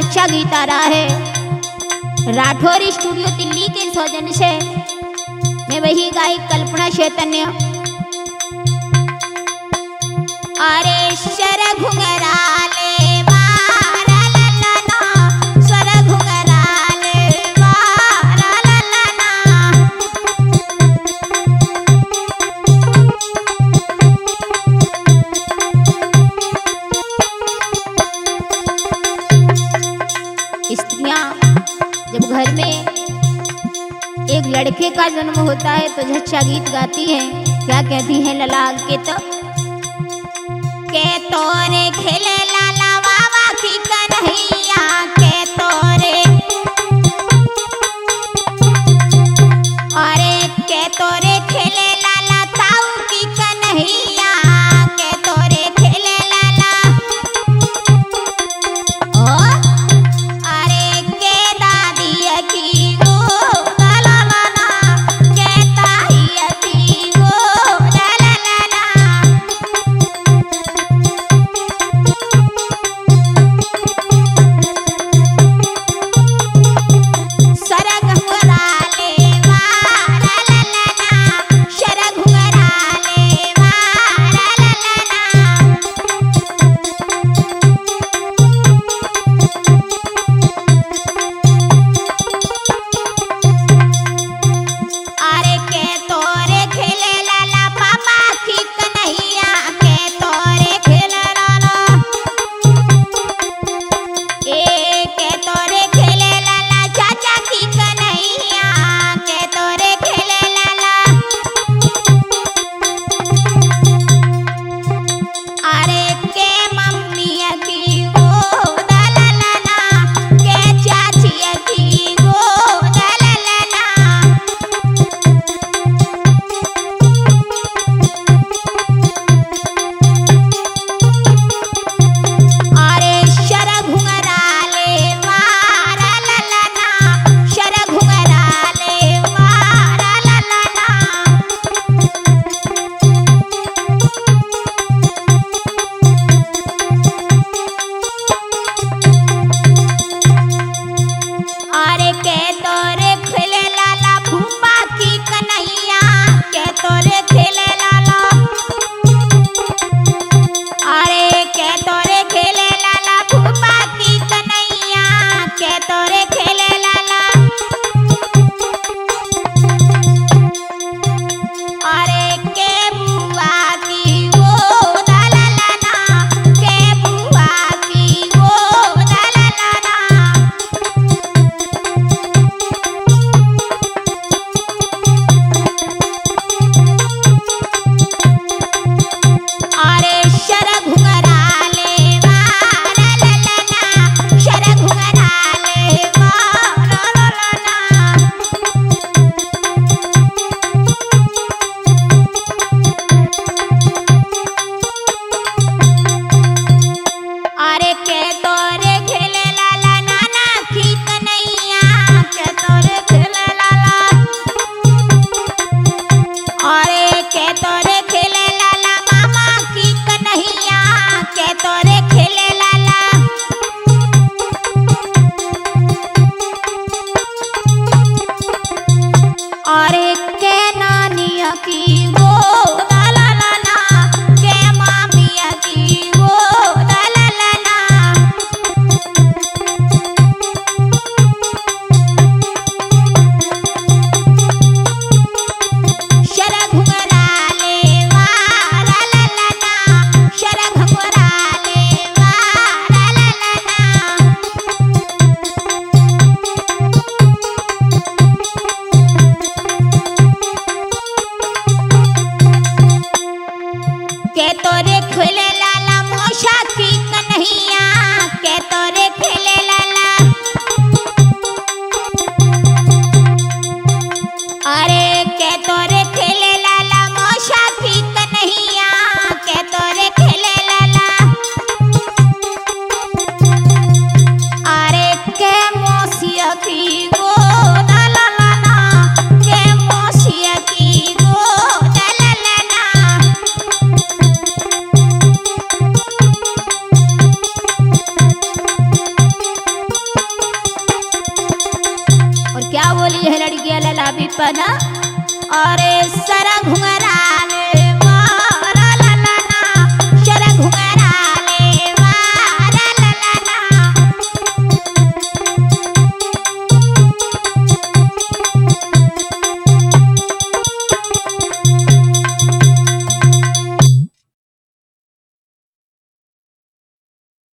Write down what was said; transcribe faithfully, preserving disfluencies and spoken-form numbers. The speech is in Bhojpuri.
अच्छा गीत आ रहा है राठौर स्टूडियो दिल्ली के सौजन्य से। मैं वही गायक कल्पना चैतन्य। अरे शर घुंघराले मारा ललना, स्वर घुंघराले मारा ललना। स्त्रियां जब घर में एक लड़के का जन्म होता है तो झच्चा गीत गाती हैं। क्या कहती हैं लला के तो के तोरे खेले लाला बाबा की कन्हैया, के तोरे अरे के तोरे खेले लाला ताऊ की कन्हैया, के तोरे खेले लाला ओ अरे के दादी की गो दललना, के ताई की गो दललना। सरग घुंघराले मारा ललना, शरग घुंघराले मारा ललना। अरे के तोरे खेले लाला पापा की कन्हैया, के तोरे खेले लाला ए के तोरे खेले लाला चाचा की कन्हैया, के तोरे खेले लाला अरे के मम्मी की गो दललना, के चाची की गो दललना। अरे शर घुंघराले मारा ललना, शर घुंघराले मारा ललना। अरे के तोरे खेले लाला भूपा की कन्हैया, के तोरे खेले लाला अरे के तोरे खेले लाला भूपा की कन्हैया, के तोरे खेले लाला अरे के बुआ की वो दललना, के बुआ की वो दललना। अरे शर घुंघराले मारा ललना, शर घुंघराले है लड़कियां लला भी पना और सरा घुंघरा